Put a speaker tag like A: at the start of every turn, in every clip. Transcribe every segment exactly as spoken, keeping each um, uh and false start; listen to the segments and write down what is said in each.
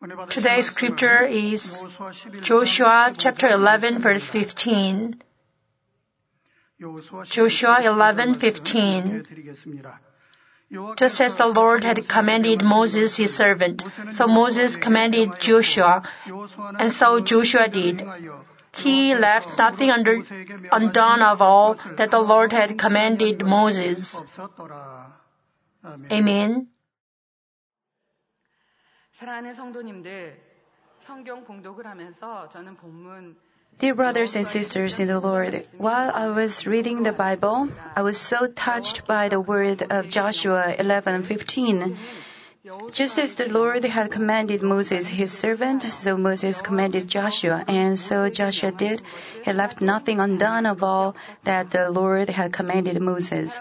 A: Today's scripture is Joshua chapter eleven verse fifteen. Joshua eleven fifteen. Just as the Lord had commanded Moses his servant, so Moses commanded Joshua, and so Joshua did. He left nothing under, undone of all that the Lord had commanded Moses. Amen.
B: 사랑하는 성도님들, 성경 봉독을 하면서 저는 본문
C: Dear brothers and sisters in the Lord, while I was reading the Bible, I was so touched by the word of Joshua eleven fifteen. Just as the Lord had commanded Moses his servant, so Moses commanded Joshua, and so Joshua did. He left nothing undone of all that the Lord had commanded Moses.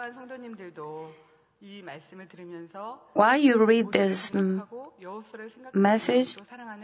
C: While you read this um, message,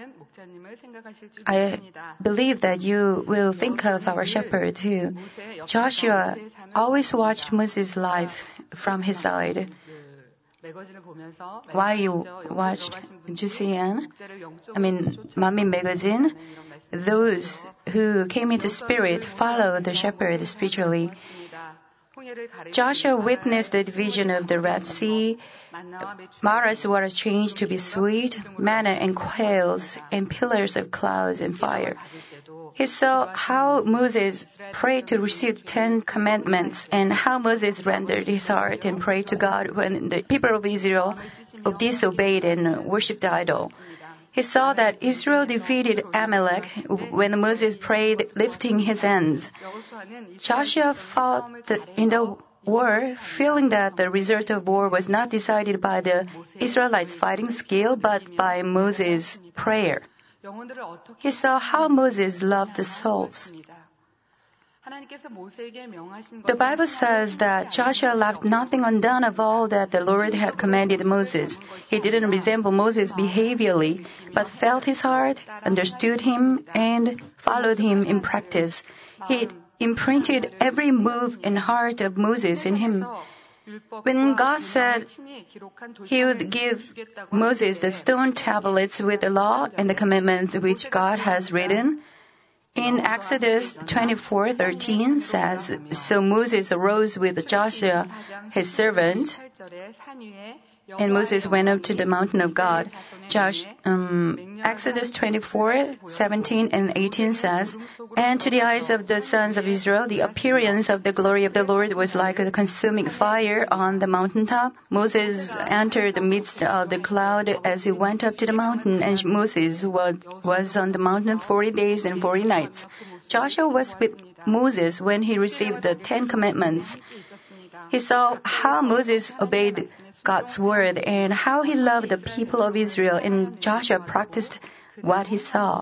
C: I believe that you will think of our shepherd too. Joshua always watched Moses' life from his side. While you watched G C N, I mean, Manmin magazine, those who came into spirit followed the shepherd spiritually. Joshua witnessed the division of the Red Sea, Mara's water changed to be sweet, manna and quails, and pillars of clouds and fire. He saw how Moses prayed to receive Ten Commandments and how Moses rendered his heart and prayed to God when the people of Israel disobeyed and worshipped the idol. He saw that Israel defeated Amalek when Moses prayed lifting his hands. Joshua fought in the war, feeling that the result of war was not decided by the Israelites' fighting skill, but by Moses' prayer. He saw how Moses loved the souls. The Bible says that Joshua left nothing undone of all that the Lord had commanded Moses. He didn't resemble Moses behaviorally, but felt his heart, understood him, and followed him in practice. He imprinted every move and heart of Moses in him. When God said He would give Moses the stone tablets with the law and the commandments which God has written, in Exodus twenty-four thirteen says, So Moses arose with Joshua, his servant, and Moses went up to the mountain of God. Josh, um, Exodus twenty-four seventeen and eighteen says, And to the eyes of the sons of Israel, the appearance of the glory of the Lord was like a consuming fire on the mountaintop. Moses entered the midst of the cloud as he went up to the mountain, and Moses was, was on the mountain forty days and forty nights. Joshua was with Moses when he received the Ten Commandments. He saw how Moses obeyed God's word and how he loved the people of Israel, and Joshua practiced what he saw.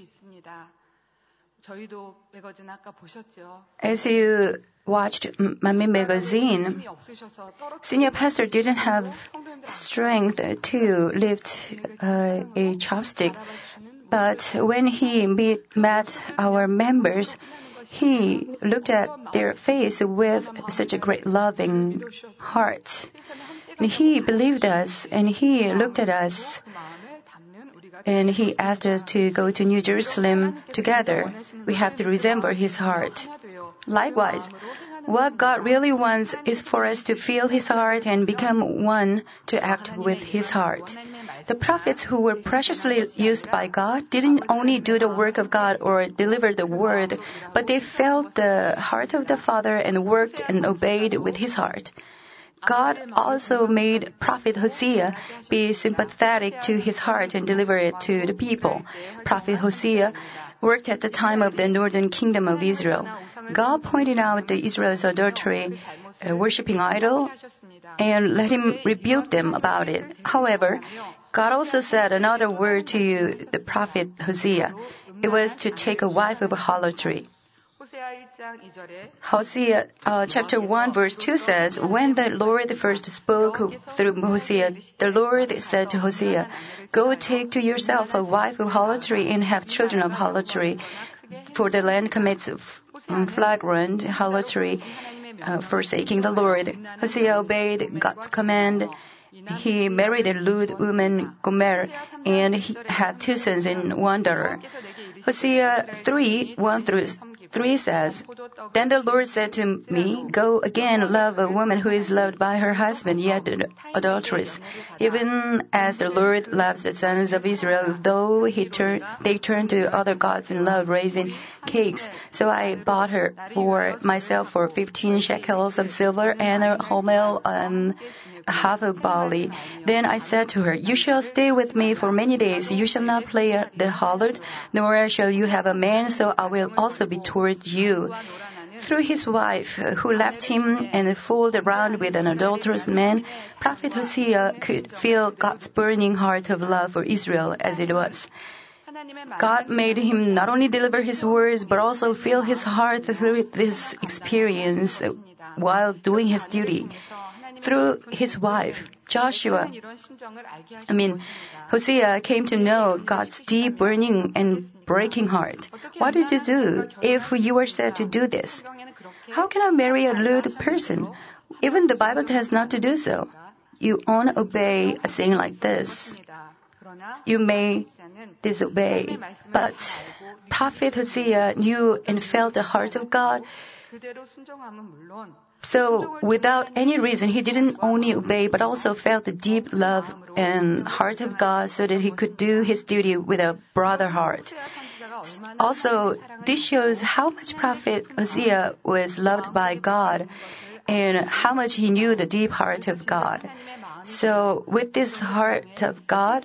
C: As you watched Manmin magazine, senior pastor didn't have strength to lift uh, a chopstick, but when he meet, met our members, he looked at their face with such a great loving heart. And he believed us, and he looked at us, and he asked us to go to New Jerusalem together. We have to resemble his heart. Likewise, what God really wants is for us to feel his heart and become one to act with his heart. The prophets who were preciously used by God didn't only do the work of God or deliver the word, but they felt the heart of the Father and worked and obeyed with his heart. God also made Prophet Hosea be sympathetic to his heart and deliver it to the people. Prophet Hosea worked at the time of the northern kingdom of Israel. God pointed out the Israel's adultery, uh, worshipping idol, and let him rebuke them about it. However, God also said another word to the prophet Hosea. It was to take a wife of harlotry. Hosea uh, chapter one verse two says, When the Lord first spoke through Hosea, the Lord said to Hosea, Go take to yourself a wife of harlotry and have children of harlotry, for the land commits flagrant harlotry, uh, forsaking the Lord. Hosea obeyed God's command he married a lewd woman, Gomer, and he had two sons and one daughter. Hosea three, one through three says, Then the Lord said to me, Go again, love a woman who is loved by her husband, yet adulteress, even as the Lord loves the sons of Israel, though he turn, they turn to other gods and love raising cakes. So I bought her for myself for fifteen shekels of silver and a homel and half a barley. Then I said to her, You shall stay with me for many days. You shall not play the harlot, nor shall you have a man, so I will also be toward you. Through his wife, who left him and fooled around with an adulterous man, Prophet Hosea could feel God's burning heart of love for Israel as it was. God made him not only deliver his words, but also feel his heart through this experience while doing his duty. Through his wife, Joshua, I mean, Hosea came to know God's deep burning and breaking heart. What did you do if you were said to do this? How can I marry a lewd person? Even the Bible tells not to do so. You won't obey a saying like this. You may disobey. But Prophet Hosea knew and felt the heart of God. So, without any reason, he didn't only obey, but also felt the deep love and heart of God so that he could do his duty with a broader heart. Also, this shows how much Prophet Hosea was loved by God and how much he knew the deep heart of God. So, with this heart of God,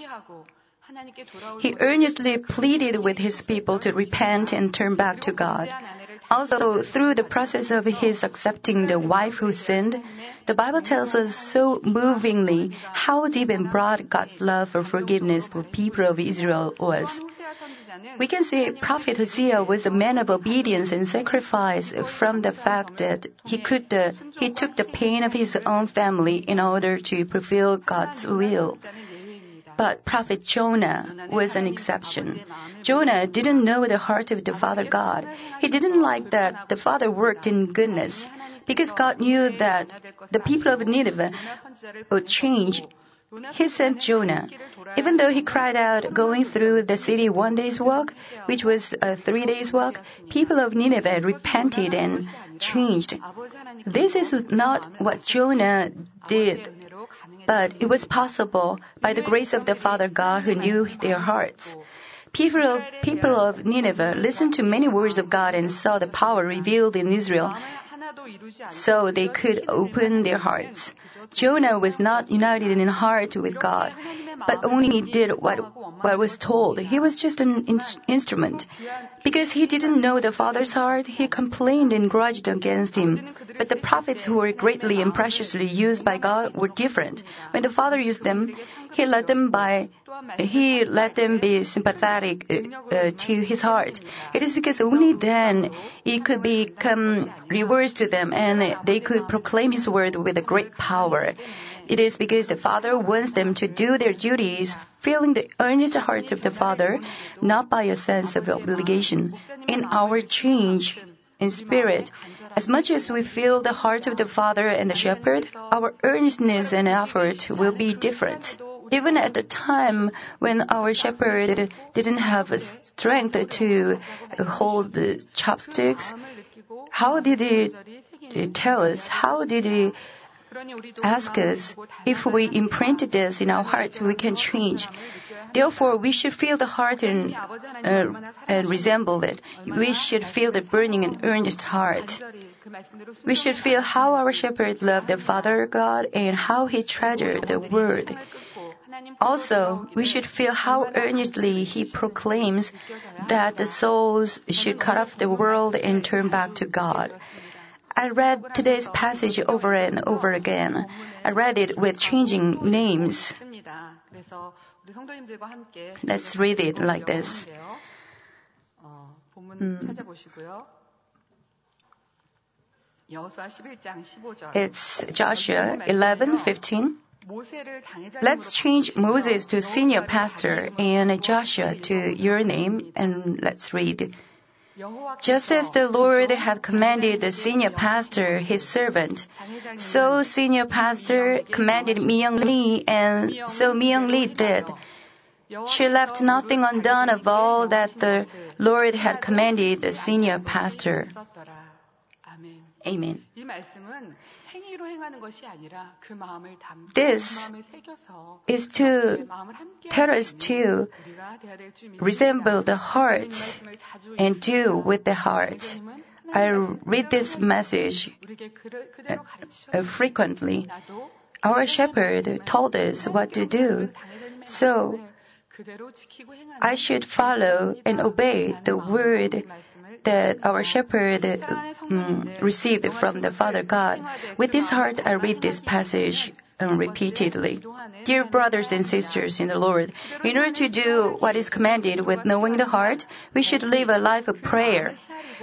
C: he earnestly pleaded with his people to repent and turn back to God. Also, through the process of his accepting the wife who sinned, the Bible tells us so movingly how deep and broad God's love for forgiveness for people of Israel was. We can say Prophet Hosea was a man of obedience and sacrifice from the fact that he could uh, he took the pain of his own family in order to fulfill God's will. But Prophet Jonah was an exception. Jonah didn't know the heart of the Father God. He didn't like that the Father worked in goodness, because God knew that the people of Nineveh would change. He sent Jonah. Even though he cried out going through the city one day's walk, which was a three days walk, people of Nineveh repented and changed. This is not what Jonah did, but it was possible by the grace of the Father God who knew their hearts. People of, people of Nineveh listened to many words of God and saw the power revealed in Israel, so they could open their hearts. Jonah was not united in heart with God, but only did what, what was told. He was just an in- instrument. Because he didn't know the Father's heart, he complained and grudged against him. But the prophets who were greatly and preciously used by God were different. When the Father used them, he let them by He let them be sympathetic uh, uh, to his heart. It is because only then it could become reversed to them and they could proclaim his word with a great power. It is because the Father wants them to do their duties, feeling the earnest heart of the Father, not by a sense of obligation. In our change in spirit, as much as we feel the heart of the Father and the Shepherd, our earnestness and effort will be different. Even at the time when our shepherd didn't have strength to hold the chopsticks, how did he tell us? How did he ask us? If we imprint this in our hearts, we can change. Therefore, we should feel the heart and, uh, and resemble it. We should feel the burning and earnest heart. We should feel how our shepherd loved the Father God and how he treasured the Word. Also, we should feel how earnestly he proclaims that the souls should cut off the world and turn back to God. I read today's passage over and over again. I read it with changing names. Let's read it like this. Mm. It's Joshua eleven fifteen. Let's change Moses to senior pastor and Joshua to your name, and let's read. Just as the Lord had commanded the senior pastor, his servant, so senior pastor commanded Mi-young Lee, and so Mi-young Lee did. She left nothing undone of all that the Lord had commanded the senior pastor. Amen. This is to tell us to resemble the heart and do with the heart. I read this message uh, frequently. Our shepherd told us what to do, so I should follow and obey the word that our shepherd um, received from the Father God. With this heart, I read this passage um, repeatedly. Dear brothers and sisters in the Lord, in order to do what is commanded with knowing the heart, we should live a life of prayer.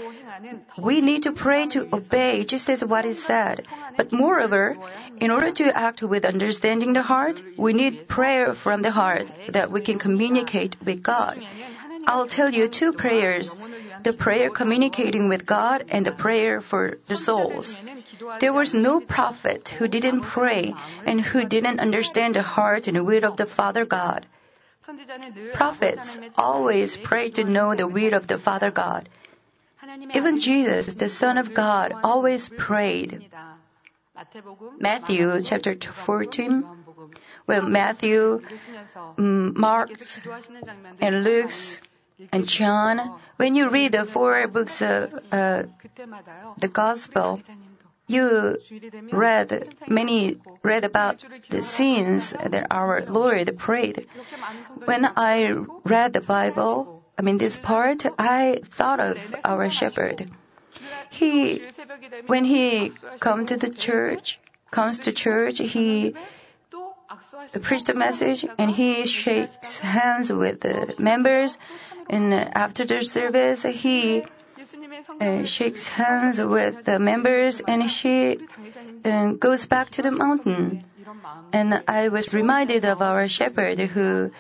C: We need to pray to obey just as what is said. But moreover, in order to act with understanding the heart, we need prayer from the heart that we can communicate with God. I'll tell you two prayers, the prayer communicating with God and the prayer for the souls. There was no prophet who didn't pray and who didn't understand the heart and will of the Father God. Prophets always pray to know the will of the Father God. Even Jesus, the Son of God, always prayed. Matthew chapter fourteen, well, Matthew, um, Mark, and Luke, and John, when you read the four books of uh, the Gospel, you read many read about the scenes that our Lord prayed. When I read the Bible, I mean this part, I thought of our shepherd. He, when he come to the church, comes to church, he preached the message and he shakes hands with the members. And after the service, he uh, shakes hands with the members and he uh, goes back to the mountain. And I was reminded of our shepherd who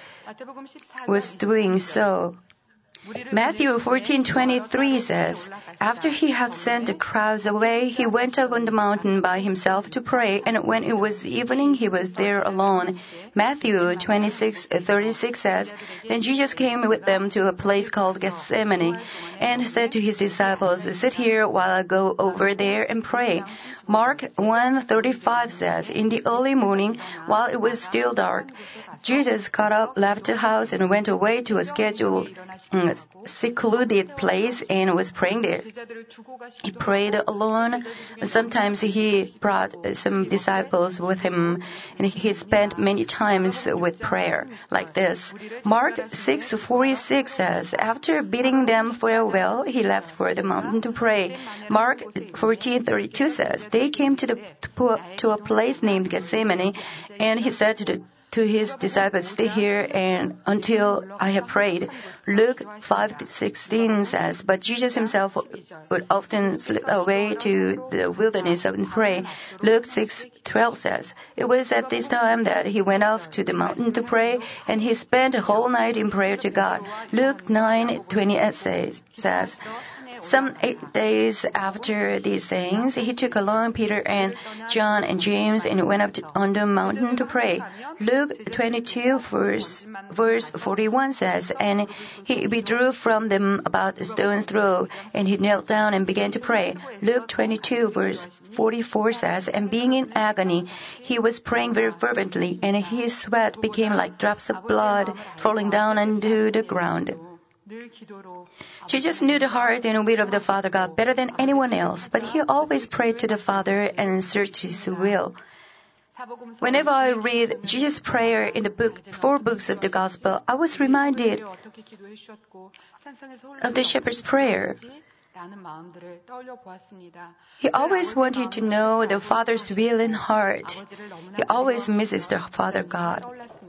C: was doing so. Matthew fourteen twenty-three says, after he had sent the crowds away, he went up on the mountain by himself to pray, and when it was evening, he was there alone. Matthew twenty-six thirty-six says, then Jesus came with them to a place called Gethsemane, and said to his disciples, sit here while I go over there and pray. Mark one thirty-five says, in the early morning, while it was still dark, Jesus got up, left the house, and went away to a scheduled, um, secluded place and was praying there. He prayed alone. Sometimes he brought some disciples with him, and he spent many times with prayer like this. Mark six forty-six says, after bidding them farewell, he left for the mountain to pray. Mark fourteen thirty-two says, they came to the to a place named Gethsemane, and he said to the to his disciples, stay here and until I have prayed. Luke five sixteen says, but Jesus himself would often slip away to the wilderness and pray. Luke six twelve says, it was at this time that he went off to the mountain to pray, and he spent a whole night in prayer to God. Luke nine twenty-eight says, says, some eight days after these sayings, he took along Peter and John and James and went up to, on the mountain to pray. Luke twenty-two verse, verse forty-one says, and he withdrew from them about a stone's throw, and he knelt down and began to pray. Luke twenty-two verse forty-four says, and being in agony, he was praying very fervently, and his sweat became like drops of blood falling down onto the ground. Jesus knew the heart and will of the Father God better than anyone else, but he always prayed to the Father and searched his will. Whenever I read Jesus' prayer in the book, four books of the Gospel, I was reminded of the shepherd's prayer. He always wanted to know the Father's will and heart. He always misses the Father God.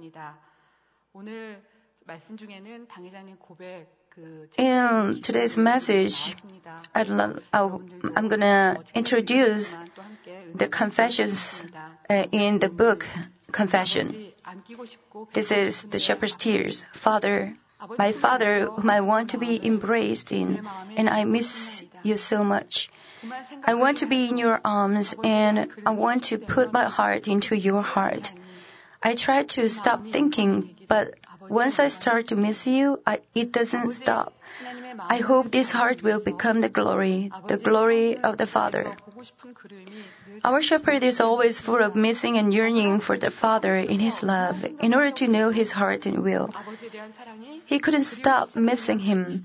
C: In today's message, I'd lo- I'm going to introduce the confessions uh, in the book Confession. This is the shepherd's tears. Father, my Father, whom I want to be embraced in, and I miss you so much. I want to be in your arms, and I want to put my heart into your heart. I try to stop thinking, but once I start to miss you, I, it doesn't stop. I hope this heart will become the glory, the glory of the Father. Our shepherd is always full of missing and yearning for the Father in his love, in order to know his heart and will. He couldn't stop missing him.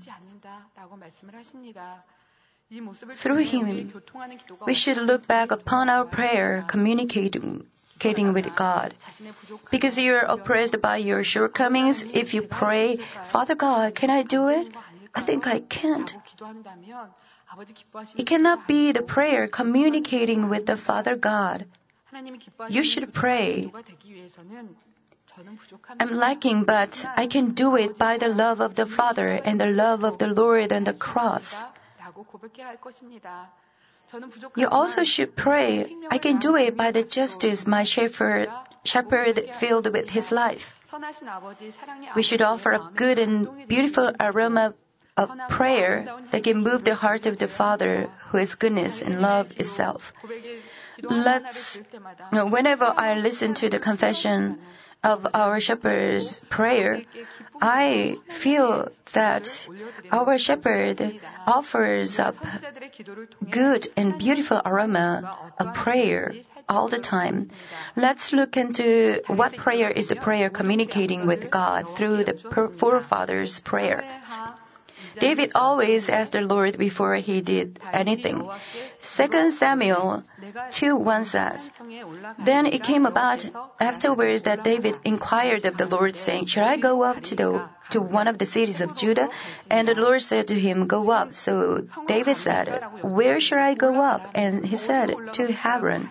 C: Through him, we should look back upon our prayer, communicating with God. Because you are oppressed by your shortcomings, if you pray, Father God, can I do it? I think I can't. It cannot be the prayer communicating with the Father God. You should pray, I'm lacking, but I can do it by the love of the Father and the love of the Lord on the cross. You also should pray, I can do it by the justice my shepherd, shepherd filled with his life. We should offer a good and beautiful aroma of prayer that can move the heart of the Father, who is goodness and love itself. Let's, whenever I listen to the confession of our shepherd's prayer, I feel that our shepherd offers up good and beautiful aroma of prayer all the time. Let's look into what prayer is the prayer communicating with God through the forefathers' prayers. David always asked the Lord before he did anything. Second Samuel two one says, Then it came about afterwards that David inquired of the Lord, saying, Should I go up to the to one of the cities of Judah? And the Lord said to him, Go up. So David said, Where shall I go up? And he said, To Hebron.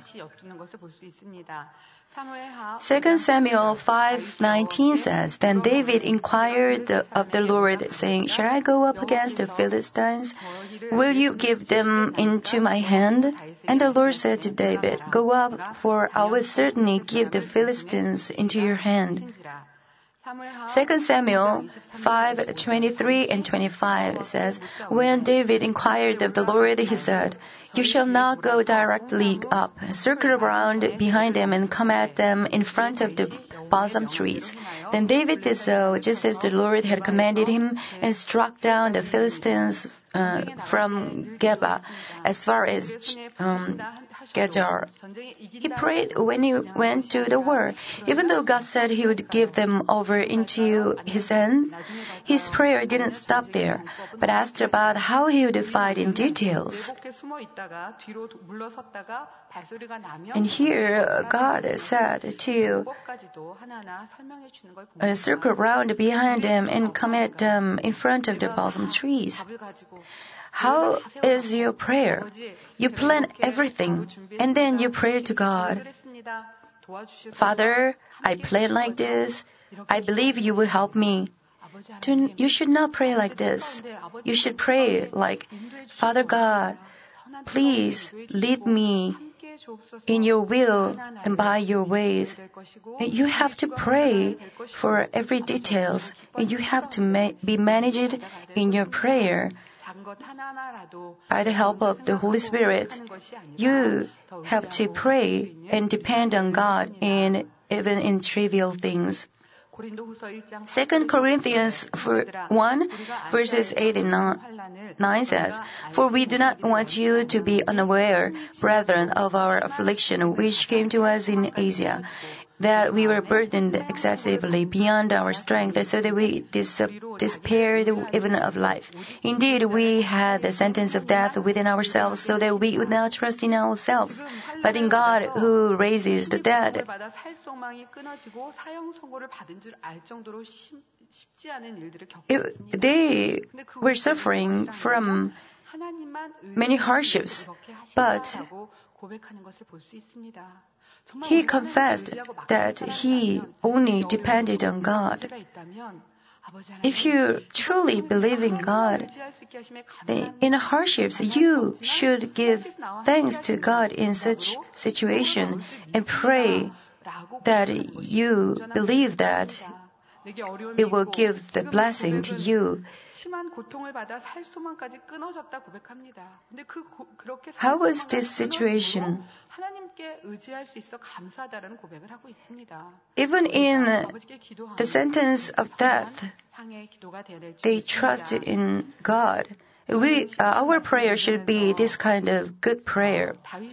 C: Second Samuel five nineteen says, Then David inquired of the Lord, saying, Shall I go up against the Philistines? Will you give them into my hand? And the Lord said to David, Go up, for I will certainly give the Philistines into your hand. Second Samuel five twenty-three and twenty-five says, When David inquired of the Lord, he said, You shall not go directly up, circle around behind them and come at them in front of the balsam trees. Then David did so, just as the Lord had commanded him, and struck down the Philistines uh, from Geba as far as um, Gezer. He prayed when he went to the war. Even though God said he would give them over into his hands, his prayer didn't stop there, but asked about how he would fight in details. And here God said to uh, circle around behind them and come at them in front of the balsam trees. How is your prayer? You plan everything, and then you pray to God. Father, I plan like this. I believe you will help me. You should not pray like this. You should pray like, Father God, please lead me in your will and by your ways. And you have to pray for every details, and you have to ma- be managed in your prayer. By the help of the Holy Spirit, you have to pray and depend on God in even in trivial things. Second Corinthians one, verses eight and nine says, For we do not want you to be unaware, brethren, of our affliction which came to us in Asia, that we were burdened excessively beyond our strength, so that we dis- despaired even of life. Indeed, we had the sentence of death within ourselves, so that we would not trust in ourselves, but in God who raises the dead. It, they were suffering from many hardships, but he confessed that he only depended on God. If you truly believe in God, then in hardships, you should give thanks to God in such situation and pray that you believe that it will give the blessing to you. How was this situation? Even in the sentence of death, they trusted in God. We, uh, our prayer should be this kind of good prayer.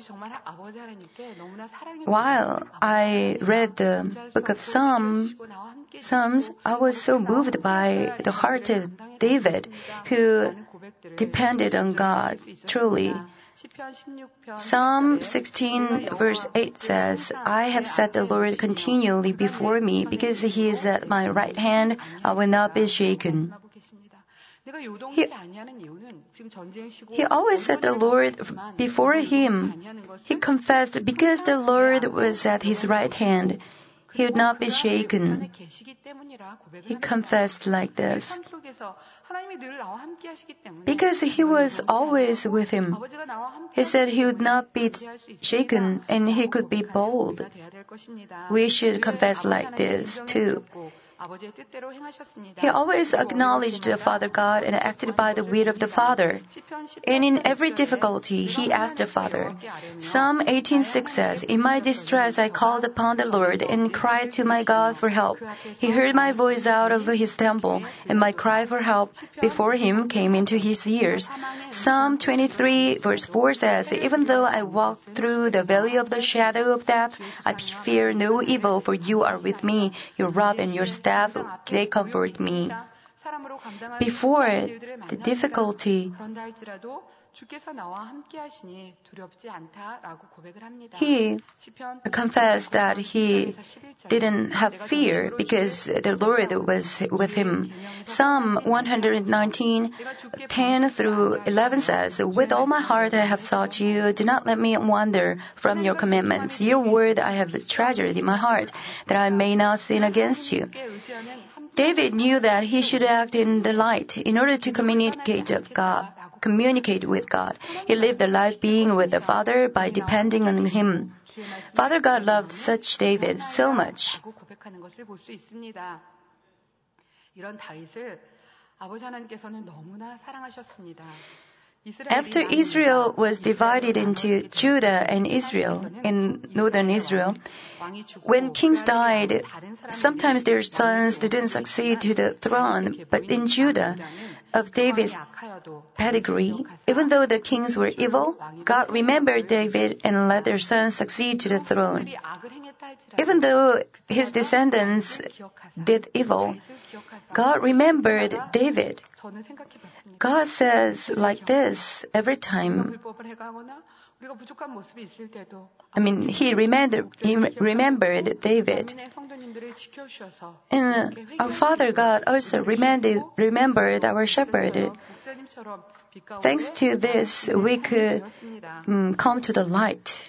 C: While I read the book of Psalm, Psalms, I was so moved by the heart of David, who depended on God truly. Psalm sixteen verse eight says, I have set the Lord continually before me, because he is at my right hand, I will not be shaken. He, he always said the Lord before him. He confessed because the Lord was at his right hand, he would not be shaken. He confessed like this. Because he was always with him. He said he would not be shaken and he could be bold. We should confess like this too. He always acknowledged the Father God and acted by the will of the Father. And in every difficulty, he asked the Father. Psalm eighteen six says, in my distress I called upon the Lord and cried to my God for help. He heard my voice out of his temple, and my cry for help before him came into his ears. Psalm twenty-three verse four says, even though I walk through the valley of the shadow of death, I fear no evil, for you are with me. Your rod and your staff, they comfort me. Before the difficulty, he confessed that he didn't have fear because the Lord was with him. Psalm one nineteen, ten through eleven says, with all my heart I have sought you. Do not let me wander from your commandments. Your word I have treasured in my heart, that I may not sin against you. David knew that he should act in the light in order to communicate with God. Communicate with God. He lived a life being with the Father by depending on him. Father God loved such David so much. After Israel was divided into Judah and Israel, in northern Israel, when kings died, sometimes their sons didn't succeed to the throne, but in Judah, of David's pedigree, even though the kings were evil, God remembered David and let their sons succeed to the throne. Even though his descendants did evil, God remembered David. God says like this every time. I mean, he remembered, he remembered David. And our Father God also remembered, remembered our shepherd. Thanks to this, we could um, come to the light.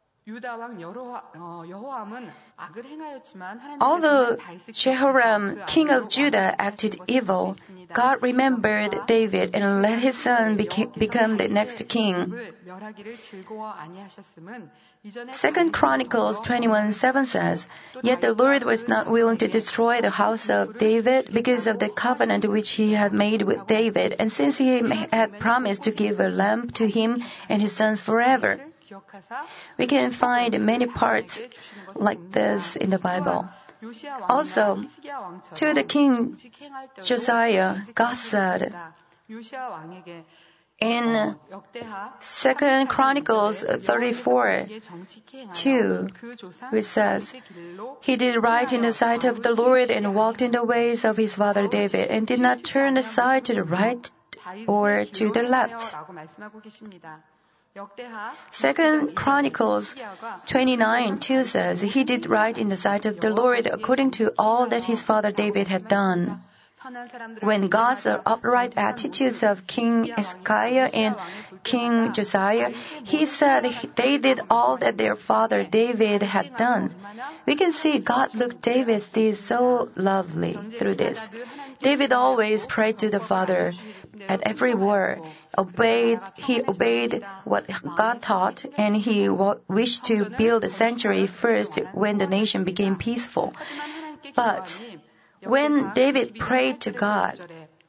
C: Although Jehoram, king of Judah, acted evil, God remembered David and let his son beca- become the next king. Second Chronicles twenty-one seven says, yet the Lord was not willing to destroy the house of David because of the covenant which he had made with David, and since he had promised to give a lamb to him and his sons forever. We can find many parts like this in the Bible. Also, to the king Josiah, God said in Second Chronicles thirty-four two, which says, he did right in the sight of the Lord and walked in the ways of his father David and did not turn aside to the right or to the left. Second Chronicles twenty-nine two says, he did right in the sight of the Lord according to all that his father David had done. When God's upright attitudes of King Hezekiah and King Josiah, he said they did all that their father David had done. We can see God looked David's deeds so lovely through this. David always prayed to the Father at every word. Obeyed, he obeyed what God taught, and he w- wished to build a sanctuary first when the nation became peaceful. But When David prayed to God,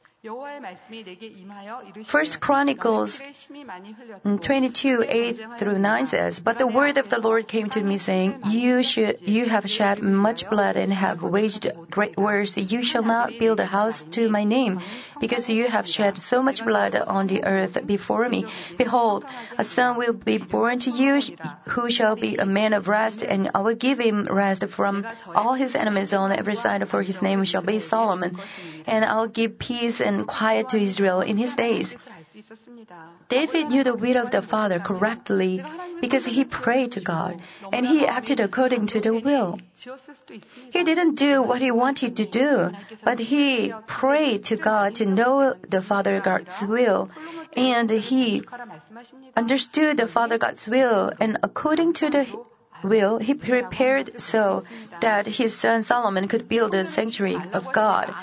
C: First Chronicles twenty-two, eight through nine says, "But the word of the Lord came to me, saying, You should, you have shed much blood and have waged great wars. You shall not build a house to my name, because you have shed so much blood on the earth before me. Behold, a son will be born to you, who shall be a man of rest, and I will give him rest from all his enemies on every side, for his name shall be Solomon. And I'll give peace and quiet to Israel in his days." David knew the will of the Father correctly because he prayed to God and he acted according to the will. He didn't do what he wanted to do, but he prayed to God to know the Father God's will, and he understood the Father God's will, and according to the will, he prepared so that his son Solomon could build the sanctuary of God.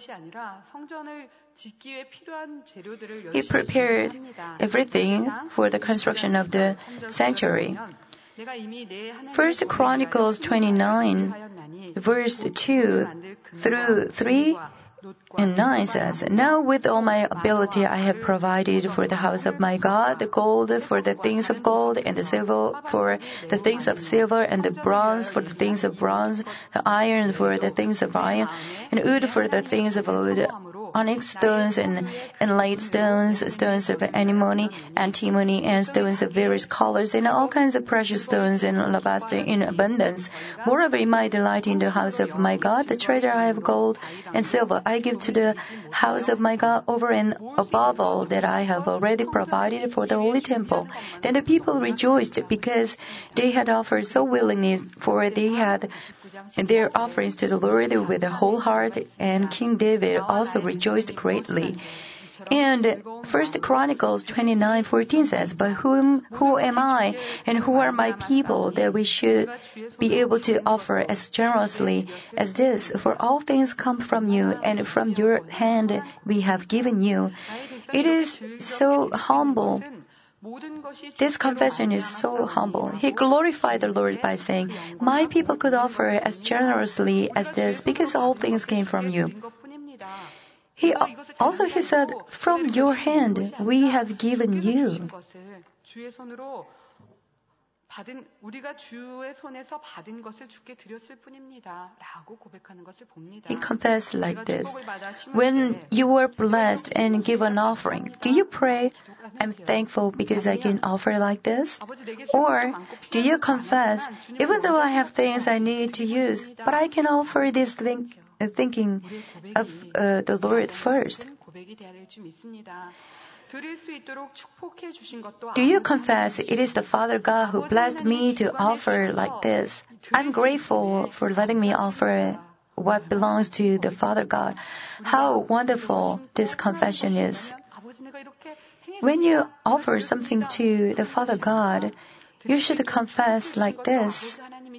C: He prepared everything for the construction of the sanctuary. First Chronicles twenty-nine, verse two through three and nine says, "Now with all my ability I have provided for the house of my God the gold for the things of gold, and the silver for the things of silver, and the bronze for the things of bronze, the iron for the things of iron, and wood for the things of wood, onyx stones and inlaid stones, stones of antimony, antimony, and stones of various colors, and all kinds of precious stones and alabaster in abundance. Moreover, in my delight in the house of my God, the treasure I have gold and silver I give to the house of my God over and above all that I have already provided for the holy temple." Then the people rejoiced because they had offered so willingly, for they had their offerings to the Lord with a whole heart, and King David also rejoiced greatly. And First Chronicles twenty-nine fourteen says, "But whom, who am I, and who are my people, that we should be able to offer as generously as this? For all things come from you, and from your hand we have given you." It is so humble. This confession is so humble. He glorified the Lord by saying, "My people could offer as generously as this because all things came from you." He also he said, "From your hand we have given you." He confessed like this, "When you were blessed and give an offering, do you pray, 'I'm thankful because I can offer like this'? Or do you confess, 'Even though I have things I need to use, but I can offer this thing, uh, thinking of uh, the Lord first'? Do you confess, 'It is the Father God who blessed me to offer like this'? I'm grateful for letting me offer what belongs to the Father God." How wonderful this confession is. When you offer something to the Father God, you should confess like this,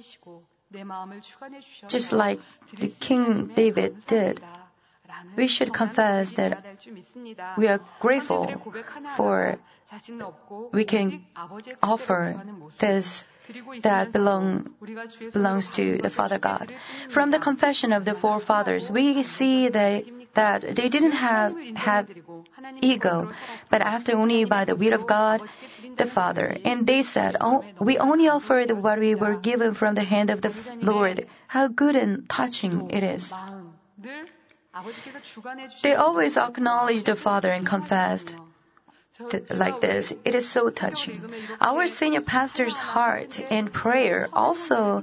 C: just like the King David did. We should confess that we are grateful for we can offer this that belong, belongs to the Father God. From the confession of the forefathers, we see that, that they didn't have had ego, but asked only by the will of God, the Father. And they said, "Oh, we only offered what we were given from the hand of the Lord." How good and touching it is. They always acknowledged the Father and confessed th- like this. It is so touching. Our senior pastor's heart and prayer also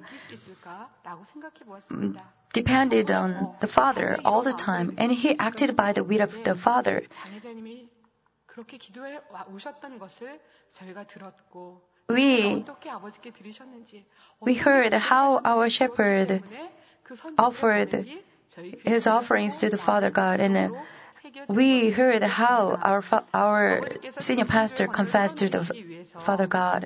C: depended on the Father all the time, and he acted by the will of the Father. We, we heard how our shepherd offered his offerings to the Father God, and uh, we heard how our fa- our senior pastor confessed to the Father God.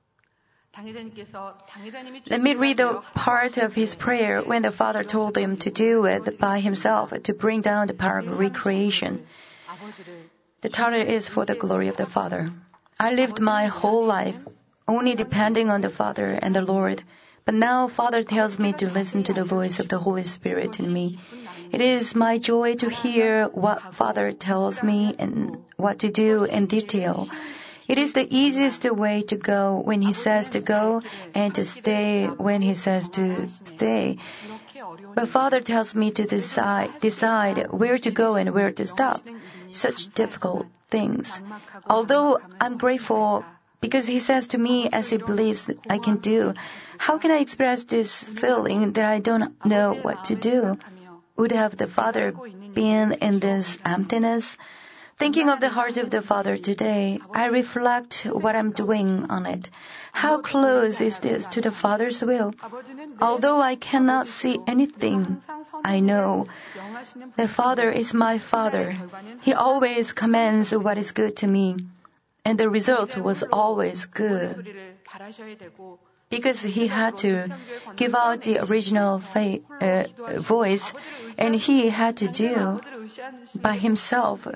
C: Let me read the part of his prayer when the Father told him to do it by himself to bring down the power of recreation. The title is "For the Glory of the Father." "I lived my whole life only depending on the Father and the Lord. But now Father tells me to listen to the voice of the Holy Spirit in me. It is my joy to hear what Father tells me and what to do in detail. It is the easiest way to go when He says to go and to stay when He says to stay. But Father tells me to decide, decide where to go and where to stop. Such difficult things. Although I'm grateful because He says to me as He believes I can do, how can I express this feeling that I don't know what to do? Would have the Father been in this emptiness? Thinking of the heart of the Father today, I reflect what I'm doing on it. How close is this to the Father's will? Although I cannot see anything, I know the Father is my Father. He always commands what is good to me. And the result was always good. Because He had to give out the original fa- uh, voice, and He had to do by Himself.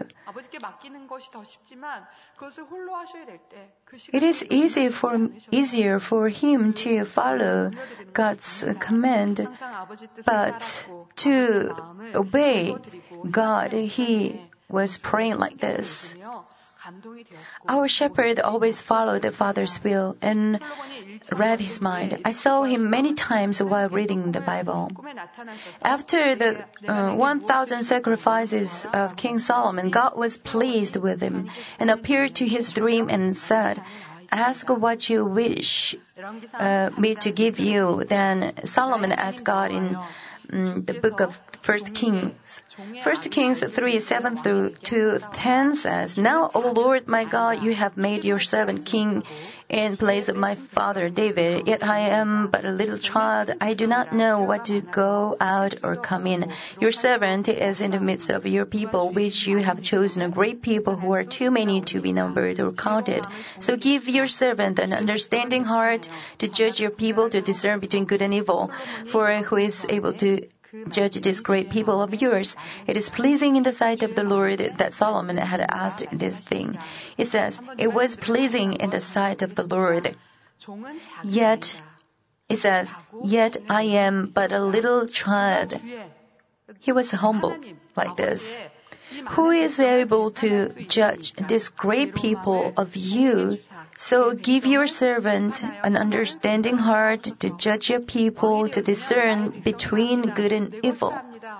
C: It is easy for, easier for Him to follow God's command, but to obey God, He was praying like this. Our shepherd always followed the Father's will and read His mind. I saw him many times while reading the Bible. After the uh, one thousand sacrifices of King Solomon, God was pleased with him and appeared to his dream and said, "Ask what you wish uh, me to give you." Then Solomon asked God in um, the book of First Kings. First Kings three, seven through to ten says, "Now, O Lord my God, you have made your servant king in place of my father David. Yet I am but a little child. I do not know what to go out or come in. Your servant is in the midst of your people, which you have chosen, a great people who are too many to be numbered or counted. So give your servant an understanding heart to judge your people, to discern between good and evil. For who is able to judge this great people of yours? It is pleasing in the sight of the Lord that Solomon had asked this thing." It says, it was pleasing in the sight of the Lord. Yet, it says, "Yet I am but a little child." He was humble like this. Who is able to judge this great people of you? So give your servant an understanding heart to judge your people, to discern between good and evil.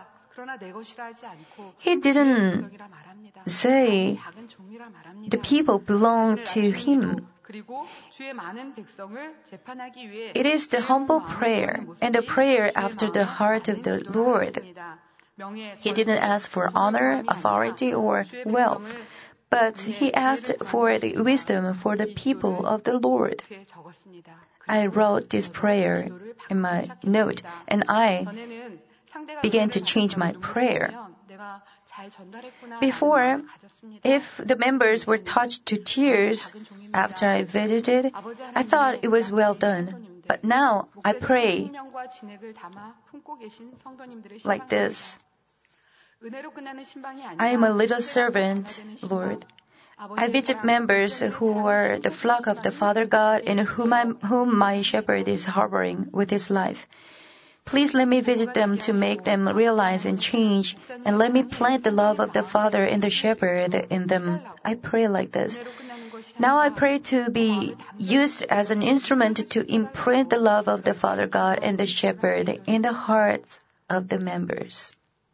C: He didn't say the people belong to Him. It is the humble prayer and the prayer after the heart of the Lord. He didn't ask for honor, authority, or wealth, but he asked for the wisdom for the people of the Lord. I wrote this prayer in my note, and I began to change my prayer. Before, if the members were touched to tears after I visited, I thought it was well done. But now I pray like this. I am a little servant, Lord. I visit members who are the flock of the Father God and whom, I, whom my shepherd is harboring with his life. Please let me visit them to make them realize and change, and let me plant the love of the Father and the shepherd in them. I pray like this. Now I pray to be used as an instrument to imprint the love of the Father God and the shepherd in the hearts of the members.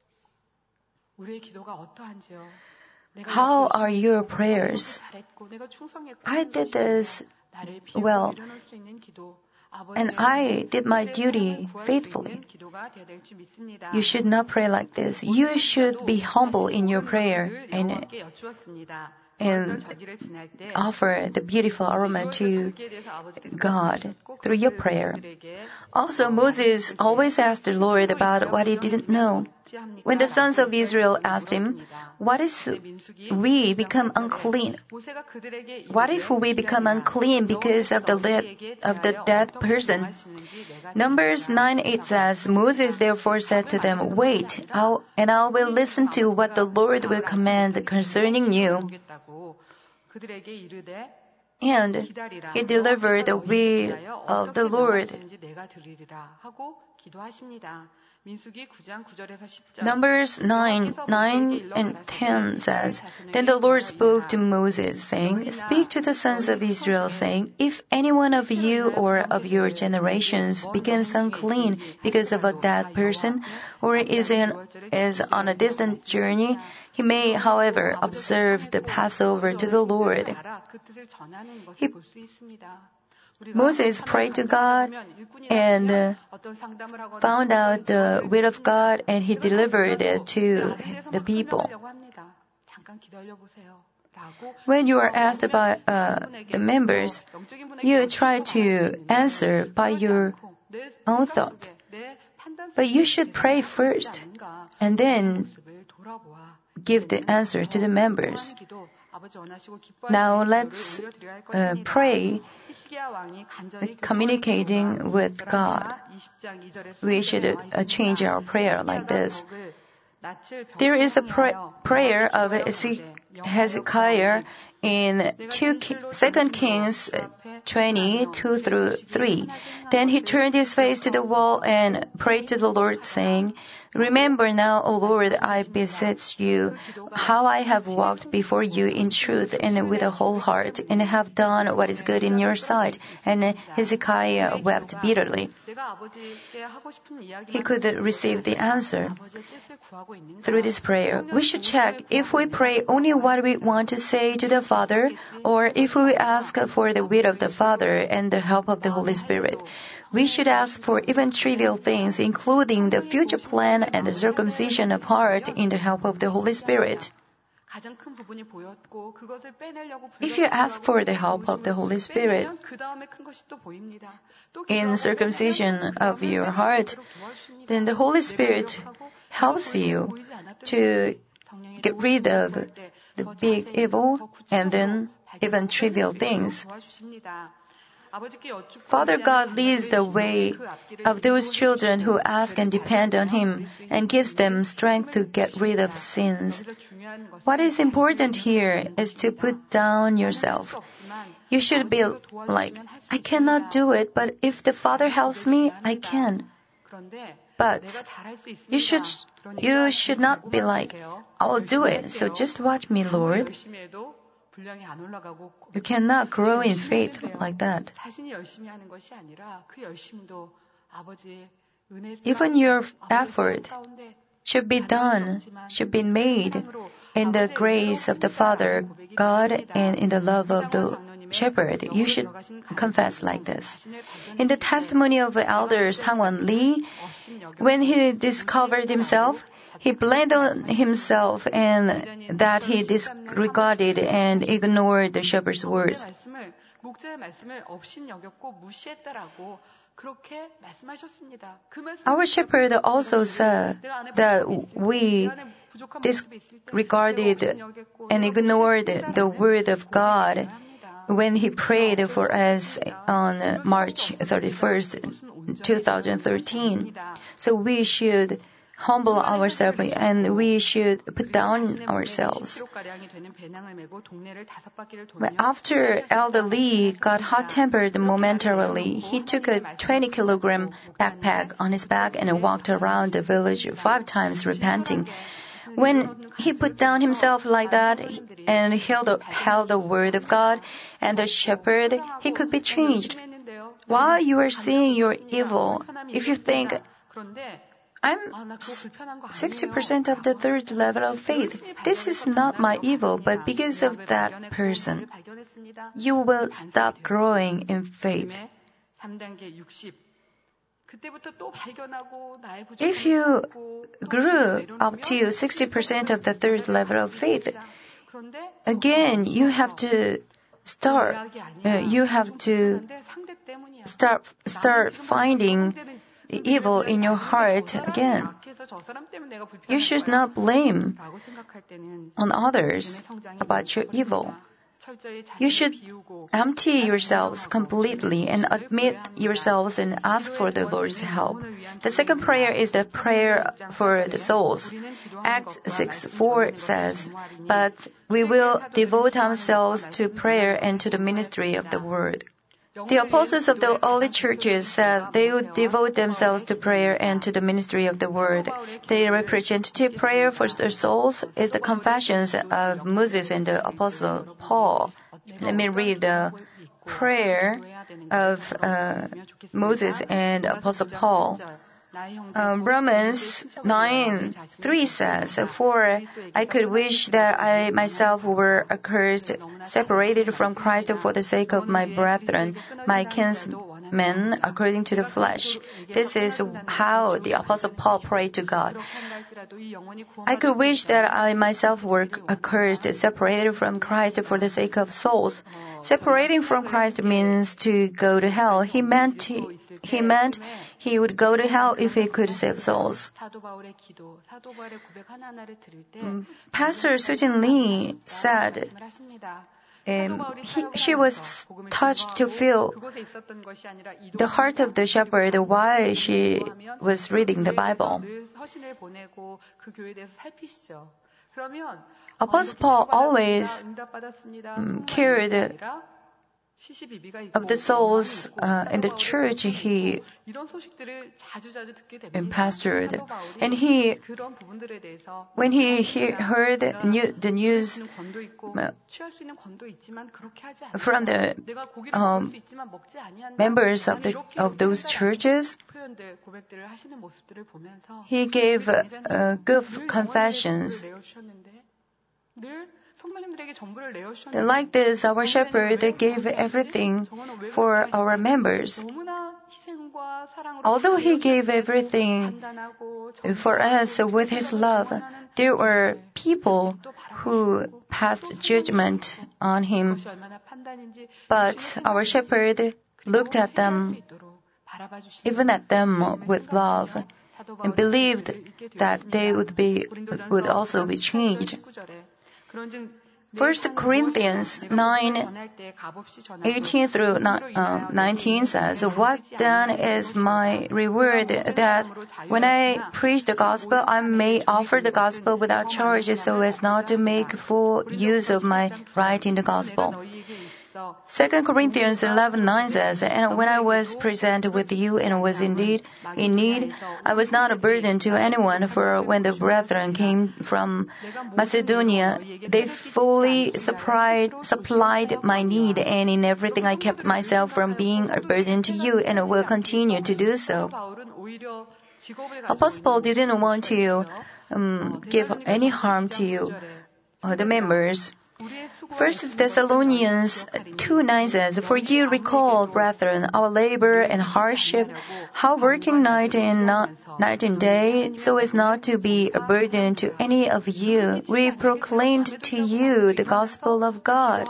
C: How are your prayers? I did this well, and I did my duty faithfully. You should not pray like this. You should be humble in your prayer and, and offer the beautiful aroma to God through your prayer. Also, Moses always asked the Lord about what he didn't know. When the sons of Israel asked him, "What if we become unclean? What if we become unclean because of the le- of the dead person?" Numbers nine eight says, "Moses therefore said to them, 'Wait, I'll, and I will listen to what the Lord will command concerning you.' And he delivered the will of the Lord." Numbers nine, nine and ten says, Then the Lord spoke to Moses, saying, Speak to the sons of Israel, saying, If any one of you or of your generations becomes unclean because of a dead person, or is, in, is on a distant journey, he may, however, observe the Passover to the Lord. He Moses prayed to God and uh, found out the will of God, and he delivered it to the people. When you are asked about uh, the members, you try to answer by your own thought. But you should pray first and then give the answer to the members. Now let's uh, pray communicating with God. We should uh, change our prayer like this. There is a pra- prayer of Hezekiah in Second Kings twenty, two through three. Then he turned his face to the wall and prayed to the Lord, saying, Remember now, O Lord, I beseech you, how I have walked before you in truth and with a whole heart, and have done what is good in your sight. And Hezekiah wept bitterly. He could receive the answer through this prayer. We should check if we pray only what we want to say to the Father, or if we ask for the will of the Father and the help of the Holy Spirit. We should ask for even trivial things, including the future plan and the circumcision of heart in the help of the Holy Spirit. If you ask for the help of the Holy Spirit in circumcision of your heart, then the Holy Spirit helps you to get rid of the big evil and then even trivial things. Father God leads the way of those children who ask and depend on Him and gives them strength to get rid of sins. What is important here is to put down yourself. You should be like, I cannot do it, but if the Father helps me, I can. But you should, you should not be like, I will do it, so just watch me, Lord. You cannot grow in faith like that. Even your effort should be done, should be made in the grace of the Father, God, and in the love of the shepherd. You should confess like this. In the testimony of Elder Sang-won Lee, when he discovered himself, he blamed on himself and that he disregarded and ignored the shepherd's words. Our shepherd also said that we disregarded and ignored the word of God when he prayed for us on March thirty-first, twenty thirteen. So we should humble ourselves and we should put down ourselves. But after Elder Lee got hot-tempered momentarily, he took a twenty kilogram backpack on his back and walked around the village five times repenting. When he put down himself like that and held, held the word of God and the shepherd, he could be changed. While you are seeing your evil, if you think, I'm sixty percent of the third level of faith. This is not my evil, but because of that person, you will stop growing in faith. If you grew up to sixty percent of the third level of faith, again, you have to start, uh, you have to start, start finding the evil in your heart again. You should not blame on others about your evil. You should empty yourselves completely and admit yourselves and ask for the Lord's help. The second prayer is the prayer for the souls. Acts six four says, But we will devote ourselves to prayer and to the ministry of the word. The apostles of the early churches said they would devote themselves to prayer and to the ministry of the word. The representative prayer for their souls is the confessions of Moses and the apostle Paul. Let me read the prayer of uh, Moses and apostle Paul. Um, Romans nine three says, "For I could wish that I myself were accursed, separated from Christ for the sake of my brethren, my kinsmen according to the flesh." This is how the Apostle Paul prayed to God. I could wish that I myself were accursed, separated from Christ for the sake of souls. Separating from Christ means to go to hell. He meant he, he meant he would go to hell if he could save souls. Um, Pastor Sujin Lee said um, he, she was touched to feel the heart of the shepherd while she was reading the Bible. Apostle Paul always um, cared of the souls uh, in the church he pastored. And he, when he he heard new, the news uh, from the um, members of the of those churches, he gave uh, good confessions. Like this, our shepherd gave everything for our members. Although he gave everything for us with his love, there were people who passed judgment on him. But our shepherd looked at them, even at them with love, and believed that they would be would also be changed. First Corinthians nine eighteen through nineteen says, "What then is my reward, that when I preach the gospel, I may offer the gospel without charge, so as not to make full use of my right in the gospel?" Second Corinthians eleven nine says, "And when I was present with you and was indeed in need, I was not a burden to anyone, for when the brethren came from Macedonia, they fully supplied, supplied my need, and in everything I kept myself from being a burden to you, and will continue to do so." Apostle Paul didn't want to um, give any harm to you, uh, the members. First Thessalonians two nine says, "For you recall, brethren, our labor and hardship, how working night and not, night and day, so as not to be a burden to any of you, we proclaimed to you the gospel of God."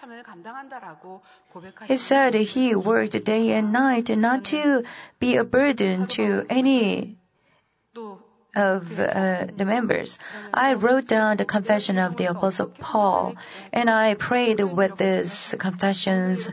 C: He said he worked day and night not to be a burden to any of uh, the members. I wrote down the confession of the Apostle Paul, and I prayed with these confessions.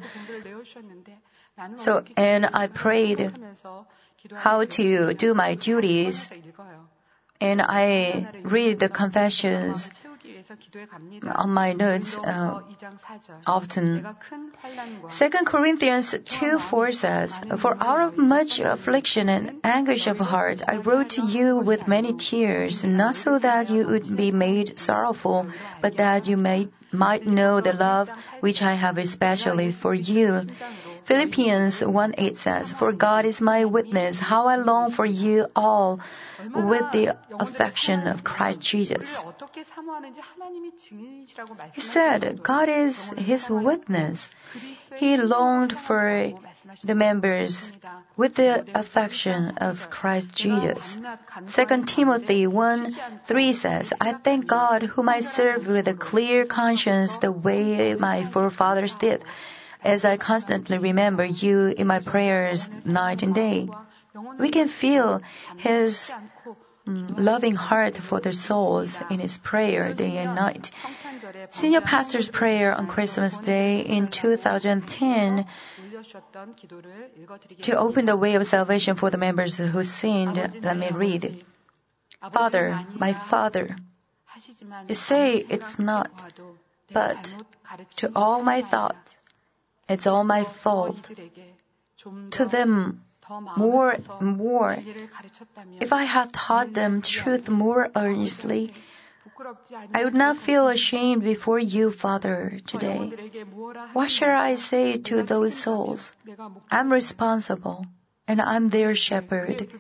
C: So, and I prayed how to do my duties, and I read the confessions on my notes uh, often. Second Corinthians two four says, "For out of much affliction and anguish of heart, I wrote to you with many tears, not so that you would be made sorrowful, but that you may might know the love which I have especially for you." Philippians one eight says, "For God is my witness, how I long for you all with the affection of Christ Jesus." He said God is his witness. He longed for the members with the affection of Christ Jesus. Second Timothy one three says, "I thank God whom I serve with a clear conscience the way my forefathers did, as I constantly remember you in my prayers night and day." We can feel his um, loving heart for the souls in his prayer day and night. Senior pastor's prayer on Christmas Day in two thousand ten to open the way of salvation for the members who sinned. Let me read. "Father, my Father, you say it's not, but to all my thoughts It's all my fault. To them, more and more. If I had taught them truth more earnestly, I would not feel ashamed before you, Father, today. What shall I say to those souls? I'm responsible, and I'm their shepherd.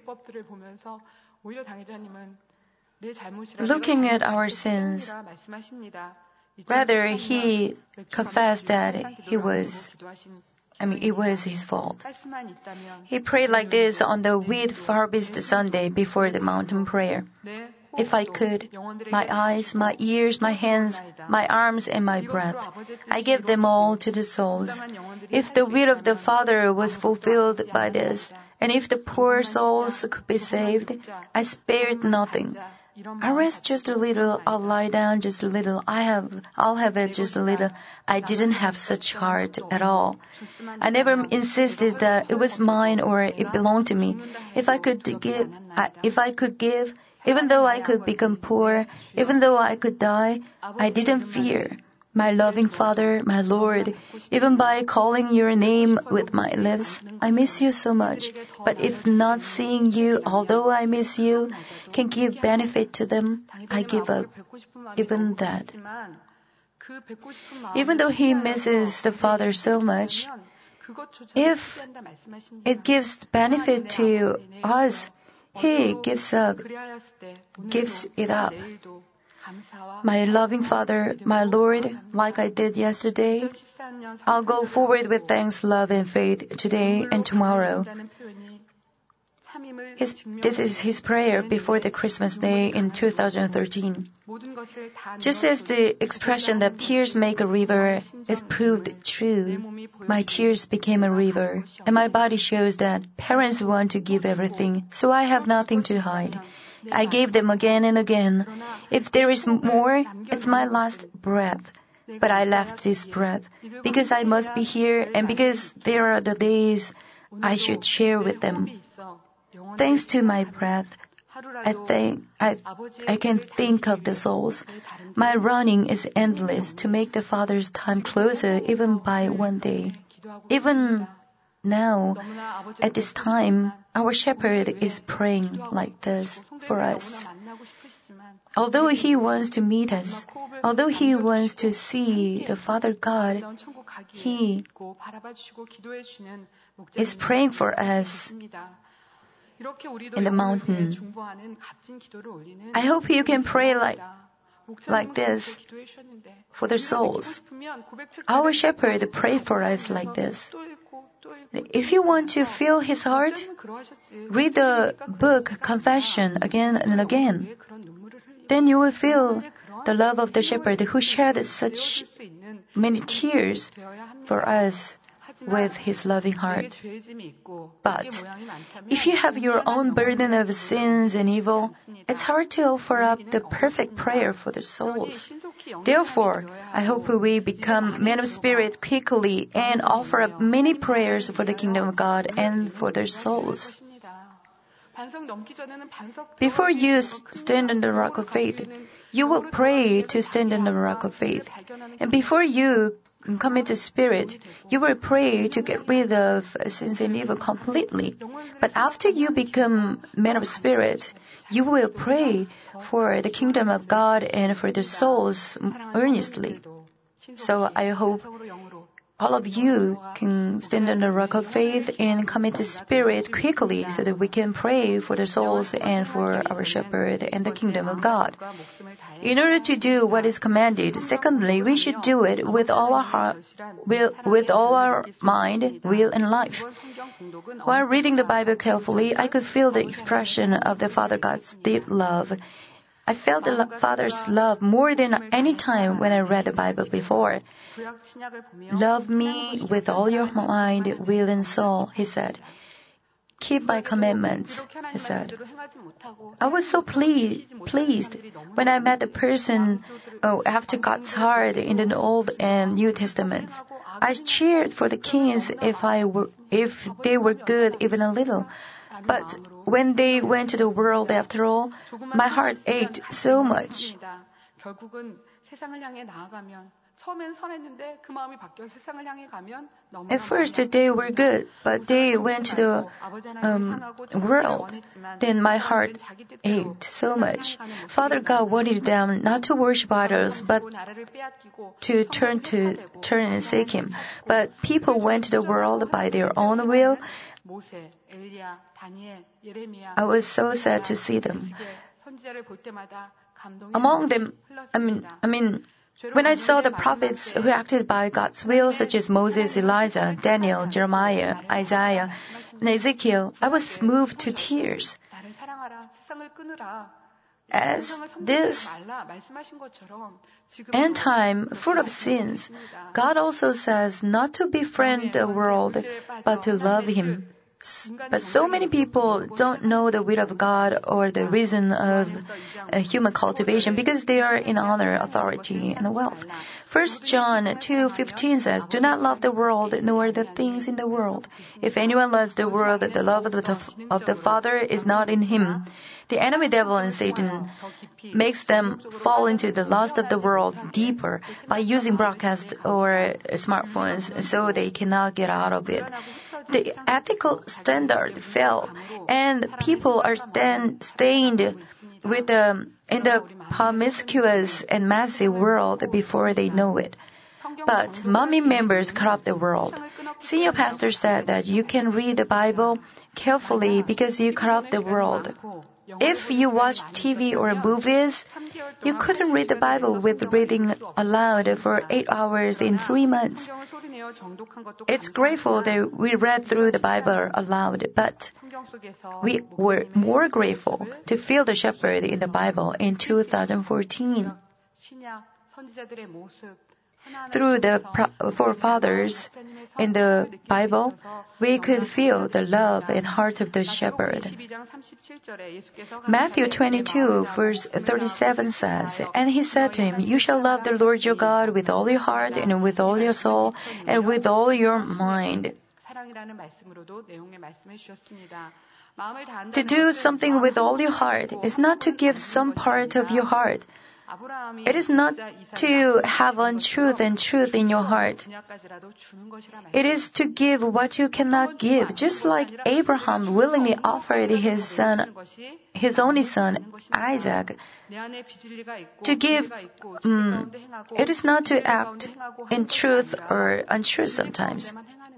C: Looking at our sins, rather he confessed that he was, I mean, it was his fault. He prayed like this on the wheat harvest Sunday before the mountain prayer. If I could, my eyes, my ears, my hands, my arms, and my breath, I give them all to the souls. If the will of the Father was fulfilled by this, and if the poor souls could be saved, I spared nothing. I rest just a little, I'll lie down just a little, I have, I'll have it just a little. I didn't have such heart at all. I never insisted that it was mine or it belonged to me. If I could give, I, if I could give, even though I could become poor, even though I could die, I didn't fear. My loving Father, my Lord, even by calling your name with my lips, I miss you so much. But if not seeing you, although I miss you, can give benefit to them, I give up even that. Even though he misses the Father so much, if it gives benefit to us, he gives up, gives it up. My loving Father, my Lord, like I did yesterday, I'll go forward with thanks, love, and faith today and tomorrow. His, this is his prayer before the Christmas day in two thousand thirteen. Just as the expression that tears make a river is proved true, my tears became a river, and my body shows that parents want to give everything, so I have nothing to hide. I gave them again and again. If there is more, it's my last breath. But I left this breath because I must be here and because there are the days I should share with them. Thanks to my breath, I think I, I can think of the souls. My running is endless to make the Father's time closer even by one day. Even now, at this time, our shepherd is praying like this for us. Although he wants to meet us, although he wants to see the Father God, he is praying for us in the mountain. I hope you can pray like, like this for the souls. Our shepherd prayed for us like this. If you want to feel his heart, read the book Confession again and again. Then you will feel the love of the shepherd who shed such many tears for us with his loving heart. But if you have your own burden of sins and evil, it's hard to offer up the perfect prayer for the souls. Therefore, I hope we become men of spirit quickly and offer up many prayers for the kingdom of God and for their souls. Before you stand on the rock of faith, you will pray to stand on the rock of faith. And before you come into spirit, you will pray to get rid of sins and evil completely. But after you become men of spirit, you will pray for the kingdom of God and for the souls earnestly. So I hope all of you can stand on the rock of faith and come into spirit quickly so that we can pray for the souls and for our shepherd and the kingdom of God. In order to do what is commanded, secondly, we should do it with all our heart, will, with all our mind, will, and life. While reading the Bible carefully, I could feel the expression of the Father God's deep love. I felt the Father's love more than any time when I read the Bible before. Love me with all your mind, will, and soul, he said. Keep my commandments, he said. I was so ple- pleased when I met the person oh, after God's heart in the Old and New Testaments. I cheered for the kings if I were, if they were good even a little. But when they went to the world after all, my heart ached so much. At first, they were good, but they went to the um, world. Then my heart ached so much. Father God wanted them not to worship idols, but to turn to turn and seek Him. But people went to the world by their own will. I was so sad to see them. Among them, I mean, I mean. When I saw the prophets who acted by God's will, such as Moses, Elijah, Daniel, Jeremiah, Isaiah, and Ezekiel, I was moved to tears. As this end time full of sins, God also says not to befriend the world, but to love Him. But so many people don't know the will of God or the reason of uh, human cultivation because they are in honor, authority, and wealth. First John two fifteen says, "Do not love the world nor the things in the world. If anyone loves the world, the love of the, of the Father is not in him." The enemy devil and Satan makes them fall into the lust of the world deeper by using broadcast or smartphones so they cannot get out of it. The ethical standard fell, and people are stand, stained with the, in the promiscuous and massive world before they know it. But mommy members corrupt the world. Senior pastor said that you can read the Bible carefully because you corrupt the world. If you watch T V or movies, you couldn't read the Bible with reading aloud for eight hours in three months. It's grateful that we read through the Bible aloud, but we were more grateful to feel the shepherd in the Bible in two thousand fourteen. Through the forefathers in the Bible, we could feel the love and heart of the shepherd. Matthew twenty-two, verse thirty-seven says, "And he said to him, You shall love the Lord your God with all your heart and with all your soul and with all your mind." To do something with all your heart is not to give some part of your heart. It is not to have untruth and truth in your heart. It is to give what you cannot give, just like Abraham willingly offered his son, his only son, Isaac. To give, um, it is not to act in truth or untruth sometimes.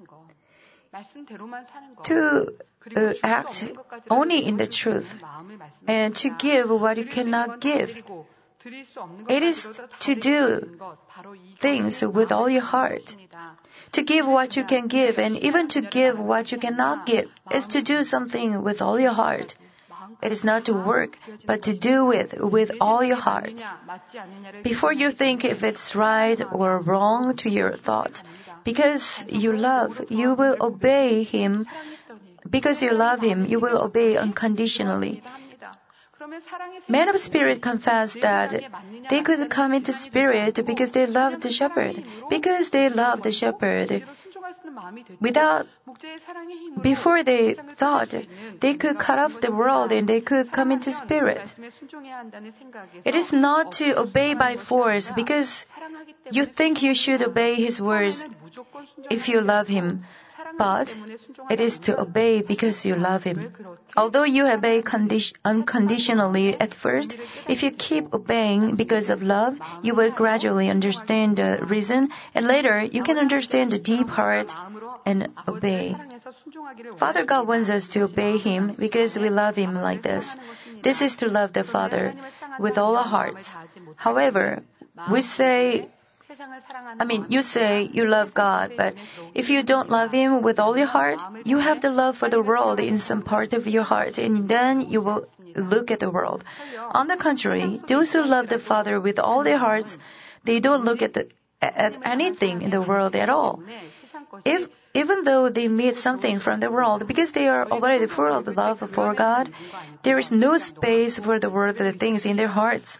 C: To uh, act only in the truth and to give what you cannot give. It is to do things with all your heart. To give what you can give and even to give what you cannot give is to do something with all your heart. It is not to work, but to do it with all your heart. Before you think if it's right or wrong to your thought, because you love, you will obey Him. Because you love Him, you will obey unconditionally. Men of spirit confess that they could come into spirit because they loved the shepherd. Because they loved the shepherd, without, before they thought they could cut off the world and they could come into spirit. It is not to obey by force because you think you should obey His words if you love Him. But it is to obey because you love Him. Although you obey condi- unconditionally at first, if you keep obeying because of love, you will gradually understand the reason, and later you can understand the deep heart and obey. Father God wants us to obey Him because we love Him like this. This is to love the Father with all our hearts. However, we say, I mean, you say you love God, but if you don't love Him with all your heart, you have the love for the world in some part of your heart, and then you will look at the world. On the contrary, those who love the Father with all their hearts, they don't look at the, at anything in the world at all. If even though they meet something from the world, because they are already full of love for God, there is no space for the worldly things in their hearts.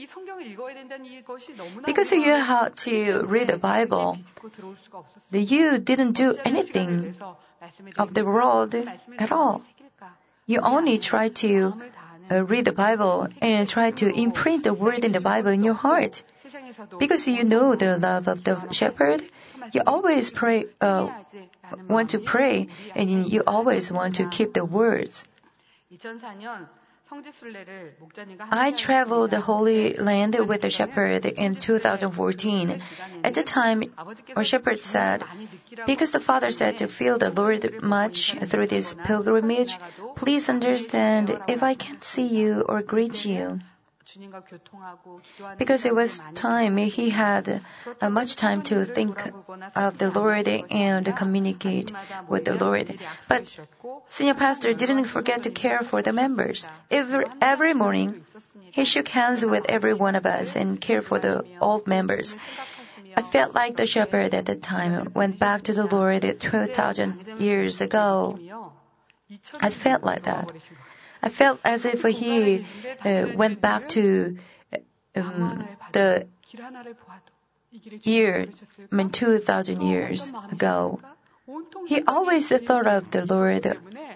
C: Because you had to read the Bible, you didn't do anything of the world at all. You only try to uh, read the Bible and try to imprint the word in the Bible in your heart. because you know the love of the shepherd, you always pray, uh, want to pray, and you always want to keep the words. I traveled the Holy Land with the shepherd in two thousand fourteen. At the time, our shepherd said, because the Father said to feel the Lord much through this pilgrimage, please understand if I can't see you or greet you. Because it was time, he had uh, much time to think of the Lord and communicate with the Lord. But Senior Pastor didn't forget to care for the members. Every, every morning, he shook hands with every one of us and cared for the old members. I felt like the shepherd at the time went back to the Lord two thousand years ago. I felt like that. I felt as if he uh, went back to um, the year, I mean, two thousand years ago. He always thought of the Lord.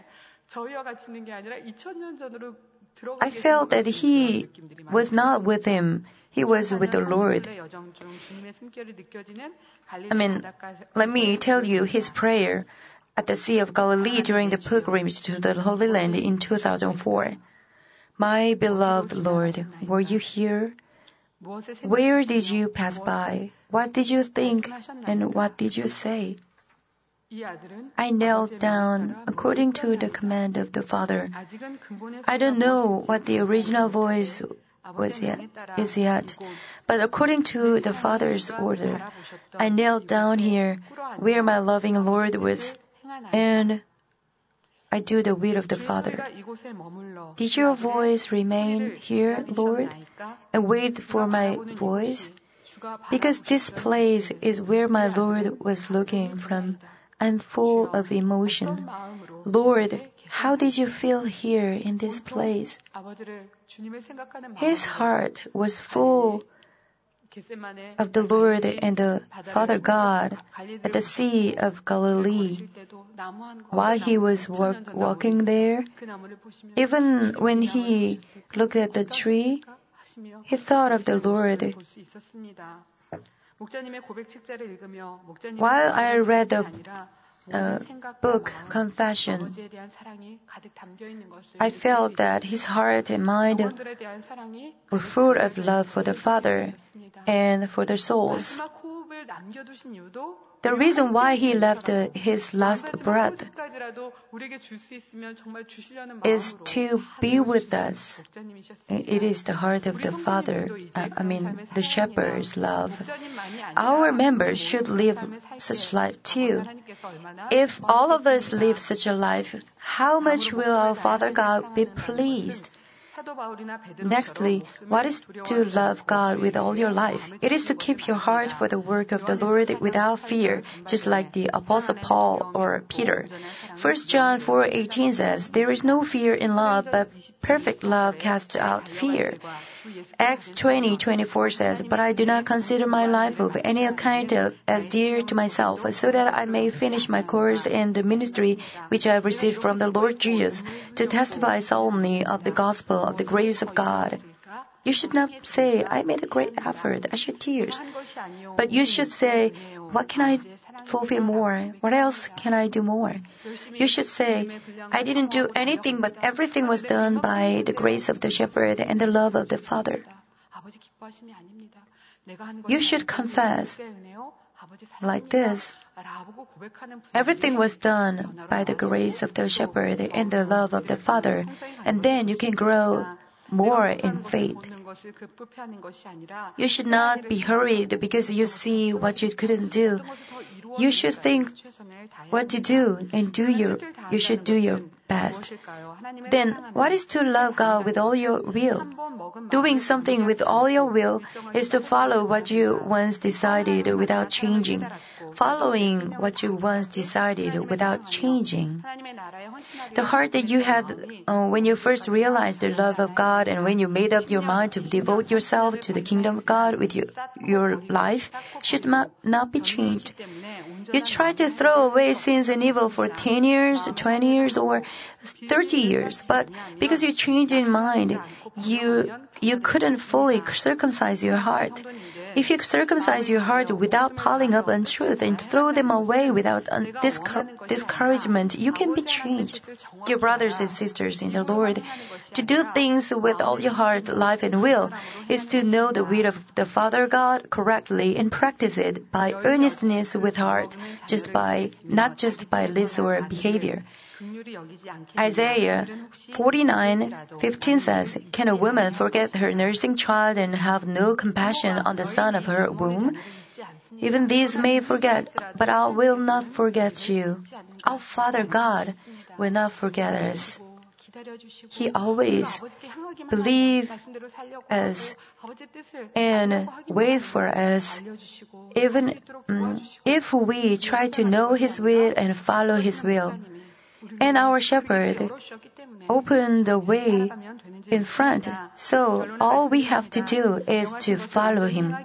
C: I felt that he was not with him. He was with the Lord. I mean, let me tell you his prayer at the Sea of Galilee during the pilgrimage to the Holy Land in two thousand four. My beloved Lord, were you here? Where did you pass by? What did you think? And what did you say? I knelt down according to the command of the Father. I don't know what the original voice was yet, is yet, but according to the Father's order, I knelt down here where my loving Lord was, and I do the will of the Father. Did your voice remain here, Lord, and wait for my voice? Because this place is where my Lord was looking from. I'm full of emotion. Lord, how did you feel here in this place? His heart was full of the Lord and the Father God at the Sea of Galilee. While he was walk, walking there, even when he looked at the tree, he thought of the Lord. While I read the uh, book Confession, I felt that his heart and mind were full of love for the Father and for the souls. The reason why he left uh, his last breath is to be with us. It is the heart of the Father, uh, I mean, the shepherd's love. Our members should live such life too. If all of us live such a life, how much will our Father God be pleased? Nextly, what is to love God with all your life? It is to keep your heart for the work of the Lord without fear, just like the Apostle Paul or Peter. First John four eighteen says, there is no fear in love, but perfect love casts out fear. Acts twenty twenty-four says, but I do not consider my life of any kind of, as dear to myself, so that I may finish my course in the ministry which I have received from the Lord Jesus, to testify solemnly of the gospel of the grace of God. You should not say, I made a great effort, I shed tears. But you should say, what can I fulfill more? What else can I do more? You should say, I didn't do anything, but everything was done by the grace of the shepherd and the love of the Father. You should confess like this. Everything was done by the grace of the shepherd and the love of the Father, and then you can grow more in faith. You should not be hurried because you see what you couldn't do. You should think what to do and do your, you should do your best. Then, what is to love God with all your will? Doing something with all your will is to follow what you once decided without changing. Following what you once decided without changing. The heart that you had uh, when you first realized the love of God and when you made up your mind to devote yourself to the kingdom of God with you, your life should not, not be changed. You try to throw away sins and evil for ten years, twenty years, or thirty years, but because you changed your mind, you, you couldn't fully circumcise your heart. If you circumcise your heart without piling up untruth and throw them away without un- discour- discouragement, you can be changed. Dear brothers and sisters in the Lord, to do things with all your heart, life, and will is to know the will of the Father God correctly and practice it by earnestness with heart, just by not just by lips or behavior. Isaiah forty-nine fifteen says, "Can a woman forget her nursing child and have no compassion on the son of her womb? Even these may forget, but I will not forget you. Our Father God will not forget us. He always believes us and wait for us, even um, if we try to know His will and follow His will. And our shepherd opened the way in front, so all we have to do is to follow Him."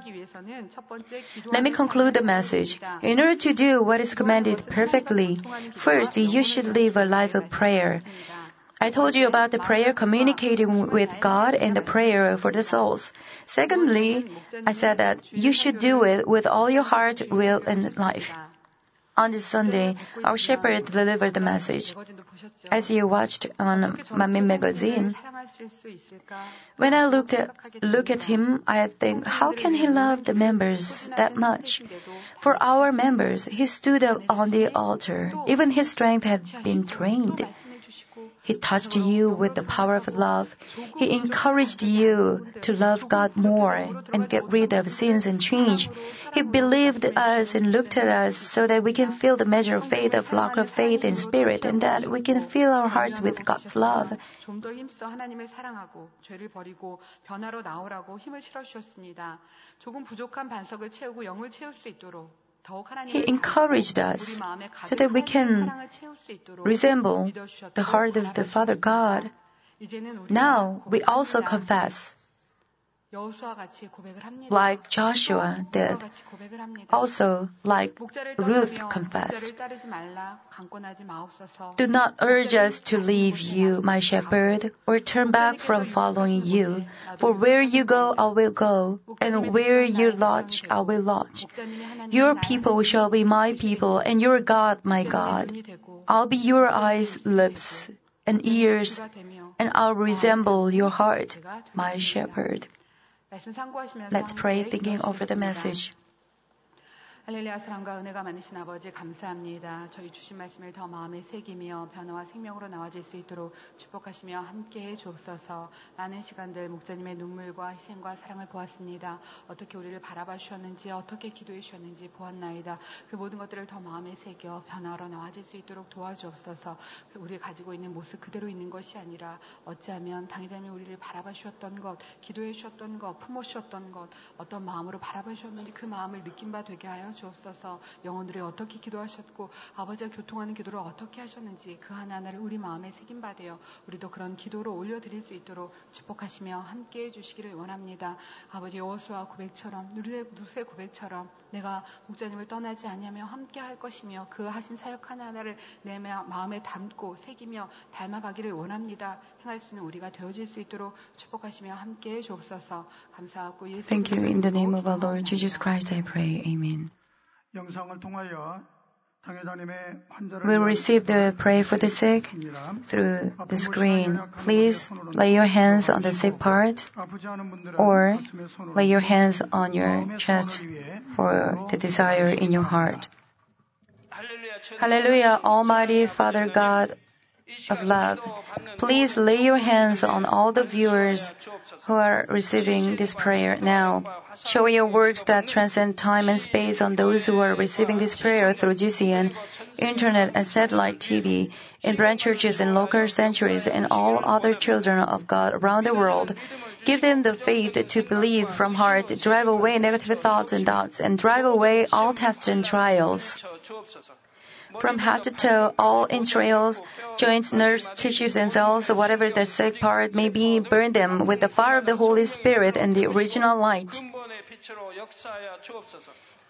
C: Let me conclude the message. In order to do what is commanded perfectly, first you should live a life of prayer. I told you about the prayer communicating with God and the prayer for the souls. Secondly, I said that you should do it with all your heart, will, and life. On this Sunday, our shepherd delivered the message. As you watched on Manmin magazine, when I looked at, look at him, I think, how can he love the members that much? For our members, he stood up on the altar. Even his strength had been drained. He touched you with the power of love. He encouraged you to love God more and get rid of sins and change. He believed us and looked at us so that we can feel the measure of faith, of flock of faith and spirit, and that we can fill our hearts with God's love.
B: 좀 더 힘써 하나님을 사랑하고 죄를 버리고 변화로 나오라고 힘을 실어주셨습니다. 조금 부족한 반석을 채우고 영을 채울 수 있도록
C: He encouraged us so that we can resemble the heart of the Father God. Now we also confess, like Joshua did, also like Ruth confessed. Do not urge us to leave you, my shepherd, or turn back from following you. For where you go, I will go, and where you lodge, I will lodge. Your people shall be my people, and your God, my God. I'll be your eyes, lips, and ears, and I'll resemble your heart, my shepherd. Let's pray, thinking over the message.
B: 할렐루야 사랑과 은혜가 많으신 아버지 감사합니다. 저희 주신 말씀을 더 마음에 새기며 변화와 생명으로 나와질 수 있도록 축복하시며 함께해 주옵소서. 많은 시간들 목사님의 눈물과 희생과 사랑을 보았습니다. 어떻게 우리를 바라봐 주셨는지 어떻게 기도해 주셨는지 보았나이다. 그 모든 것들을 더 마음에 새겨 변화로 나와질 수 있도록 도와주옵소서. 우리가 가지고 있는 모습 그대로 있는 것이 아니라 어찌하면 당회장님이 우리를 바라봐 주셨던 것, 기도해 주셨던 것, 품어 주셨던 것, 어떤 마음으로 바라봐 주셨는지 그 마음을 느낀 바 되게 하여 주옵소서. 영혼들이 어떻게 기도하셨고 아버지와 교통하는 기도를 어떻게 하셨는지 그 하나하나를 우리 마음에 새긴 바 되어 우리도 그런 기도로 올려드릴 수 있도록 축복하시며 함께해 주시기를 원합니다. 아버지 여호수아 고백처럼 누세 고백처럼 내가 목자님을 떠나지 아니하며 함께할 것이며 그 하신 사역 하나하나를 내 마음에 담고 새기며 닮아가기를 원합니다. 행할 수 있는 우리가 되어질 수 있도록 축복하시며 함께해 주옵소서. 감사하고 예수
C: Thank you. In the name of our Lord Jesus Christ, I pray. Amen. We'll receive the prayer for the sick through the screen. Please lay your hands on the sick part or lay your hands on your chest for the desire in your heart. Hallelujah, Almighty Father God of love, please lay your hands on all the viewers who are receiving this prayer now. Show your works that transcend time and space on those who are receiving this prayer through G C N, internet and satellite T V, in branch churches and local sanctuaries and all other children of God around the world. Give them the faith to believe from heart, drive away negative thoughts and doubts, and drive away all tests and trials. From head to toe, all entrails, joints, nerves, tissues, and cells, whatever the sick part may be, burn them with the fire of the Holy Spirit and the original light.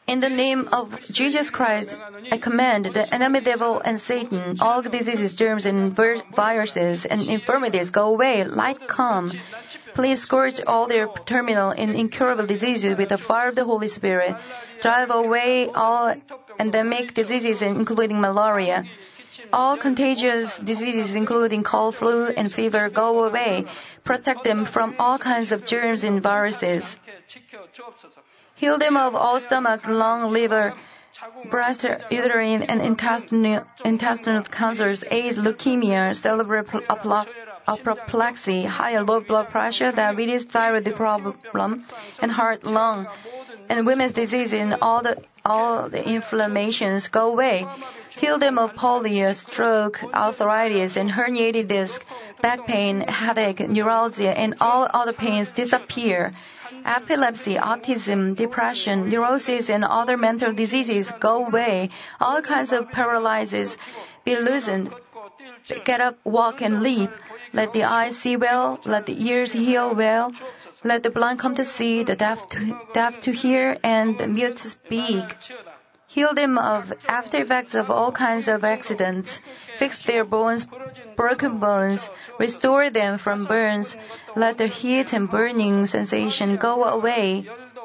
C: In the name of Jesus Christ, I command the enemy devil and Satan, all diseases, germs, and vir- viruses and infirmities go away, light come. Please scourge all their terminal and incurable diseases with the fire of the Holy Spirit. Drive away all endemic diseases, including malaria. All contagious diseases, including cold, flu, and fever, go away. Protect them from all kinds of germs and viruses. Heal them of all stomach, lung, liver, breast, uterine, and intestinal, intestinal cancers, AIDS, leukemia, cerebral apoplexy, high and low blood pressure, diabetes, thyroid problem, and heart, lung, and women's disease, and all the all the inflammations go away. Heal them of polio, stroke, arthritis, and herniated disc, back pain, headache, neuralgia, and all other pains disappear. Epilepsy, autism, depression, neurosis, and other mental diseases go away. All kinds of paralysis be loosened. Get up, walk, and leap. Let the eyes see well. Let the ears hear well. Let the blind come to see, the deaf to, deaf to hear, and the mute to speak. Heal them of after effects of all kinds of accidents. Fix their bones, broken bones. Restore them from burns. Let the heat and burning sensation go away.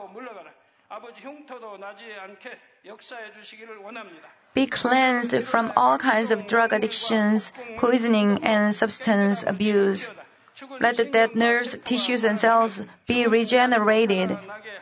C: Be cleansed from all kinds of drug addictions, poisoning, and substance abuse. Let the dead nerves, tissues, and cells be regenerated.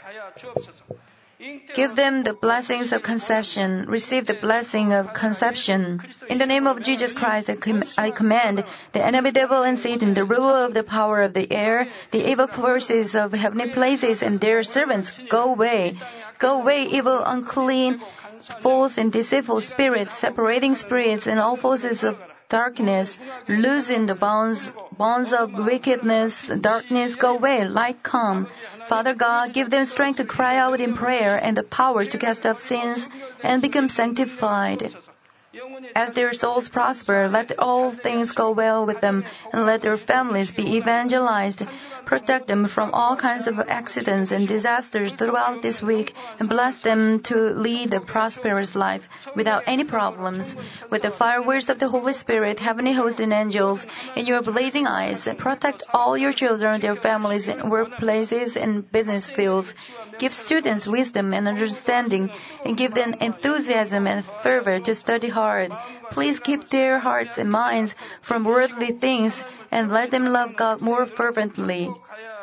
C: Give them the blessings of conception. Receive the blessing of conception. In the name of Jesus Christ, I, com- I command the enemy devil and Satan, the ruler of the power of the air, the evil forces of heavenly places, and their servants, go away. Go away, evil, unclean, false, and deceitful spirits, separating spirits, and all forces of darkness. Loosen the bonds, bonds of wickedness, darkness go away, light come. Father God, give them strength to cry out in prayer and the power to cast off sins and become sanctified. As their souls prosper, let all things go well with them, and let their families be evangelized. Protect them from all kinds of accidents and disasters throughout this week, and bless them to lead a prosperous life without any problems. With the fireworks of the Holy Spirit, heavenly hosts and angels, in your blazing eyes, protect all your children, their families, and workplaces and business fields. Give students wisdom and understanding, and give them enthusiasm and fervor to study hard. Please keep their hearts and minds from worldly things, and let them love God more fervently.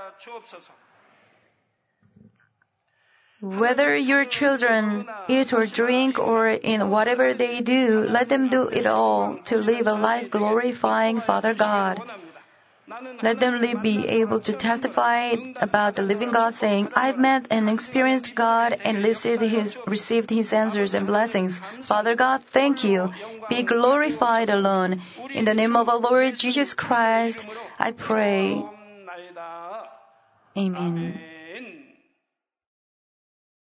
C: Whether your children eat or drink or in whatever they do, let them do it all to live a life glorifying Father God. Let them be able to testify about the living God, saying, I've met and experienced God and received his, received his answers and blessings. Father God, thank you. Be glorified alone. In the name of our Lord Jesus Christ, I pray. Amen.